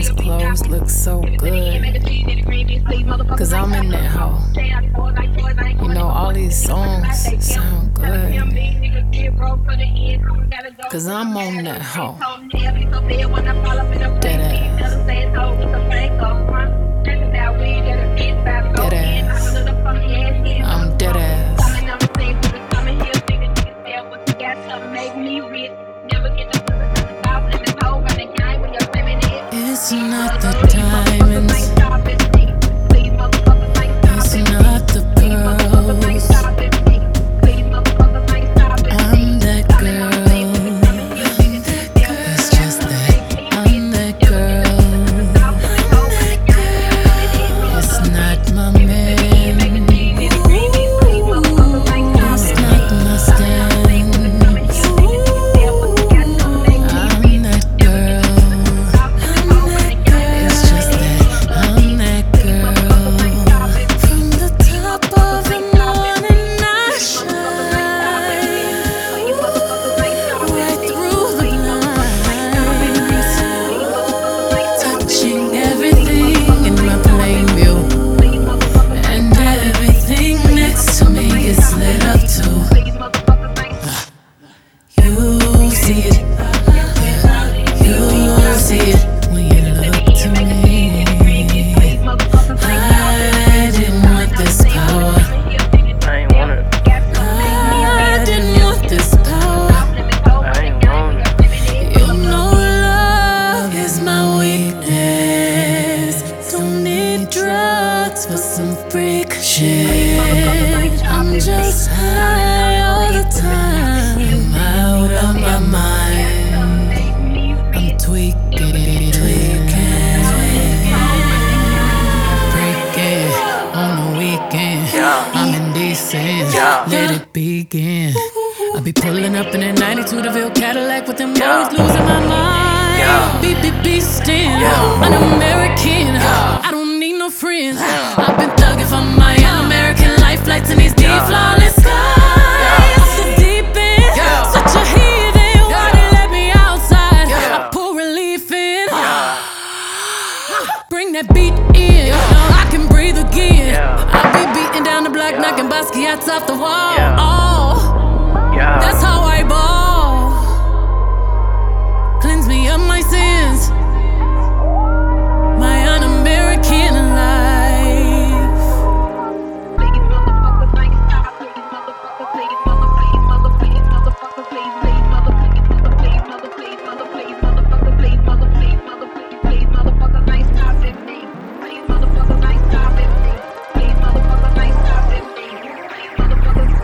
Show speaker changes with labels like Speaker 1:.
Speaker 1: these clothes look so good. Cause I'm in that hoe. You know, all these songs sound good. Cause I'm on that hoe. Dead ass. Dead ass. I'm dead ass. It's not the diamonds, it's not the pearls. I'm that girl. It's just that I'm that girl. It's not my man. It's not my stance. I'm that girl. It's just that I'm that girl. From the top of the morning I shine right through the lines, touching everything in my plain view, and everything next to me gets lit up too. You see it, you see it when you look to me. I didn't want this power.
Speaker 2: I ain't want it.
Speaker 1: I didn't want this power.
Speaker 2: I ain't want it.
Speaker 1: You know love is my weakness. Don't need drugs for some freak shit. I'm just high all the time. I'm out of my mind. I'm tweaking, breaking on the weekend. I'm indecent. Let it begin. I be pulling up in a 92 DeVille Cadillac with them boys losing my mind. Beep, beep, beastin'. An American. I don't need no friends. I've been thugging for my American life, flights in these D flawless